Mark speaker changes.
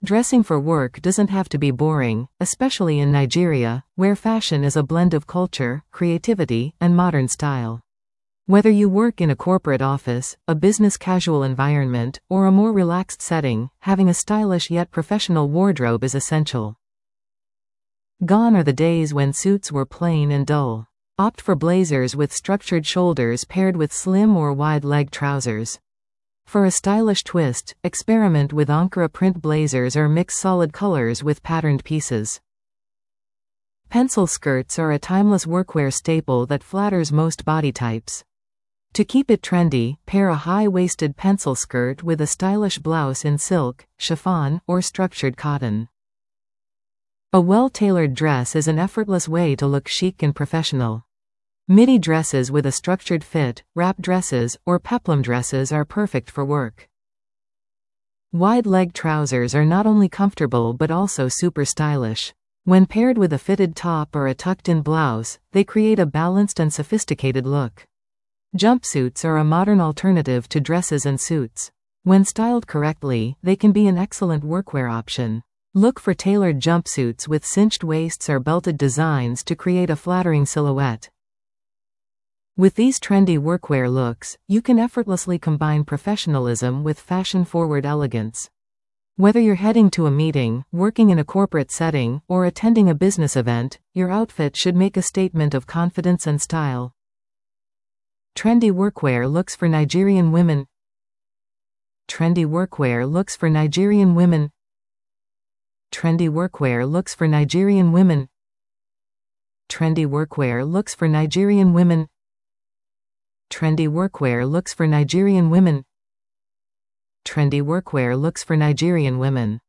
Speaker 1: Dressing for work doesn't have to be boring, especially in Nigeria, where fashion is a blend of culture, creativity, and modern style. Whether you work in a corporate office, a business casual environment, or a more relaxed setting, having a stylish yet professional wardrobe is essential. Gone are the days when suits were plain and dull. Opt for blazers with structured shoulders paired with slim or wide-leg trousers. For a stylish twist, experiment with Ankara print blazers or mix solid colors with patterned pieces. Pencil skirts are a timeless workwear staple that flatters most body types. To keep it trendy, pair a high-waisted pencil skirt with a stylish blouse in silk, chiffon, or structured cotton. A well-tailored dress is an effortless way to look chic and professional. Midi dresses with a structured fit, wrap dresses, or peplum dresses are perfect for work. Wide-leg trousers are not only comfortable but also super stylish. When paired with a fitted top or a tucked-in blouse, they create a balanced and sophisticated look. Jumpsuits are a modern alternative to dresses and suits. When styled correctly, they can be an excellent workwear option. Look for tailored jumpsuits with cinched waists or belted designs to create a flattering silhouette. With these trendy workwear looks, you can effortlessly combine professionalism with fashion-forward elegance. Whether you're heading to a meeting, working in a corporate setting, or attending a business event, your outfit should make a statement of confidence and style. Trendy workwear looks for Nigerian women. Trendy workwear looks for Nigerian women. Trendy workwear looks for Nigerian women. Trendy workwear looks for Nigerian women. Trendy workwear looks for Nigerian women. Trendy workwear looks for Nigerian women.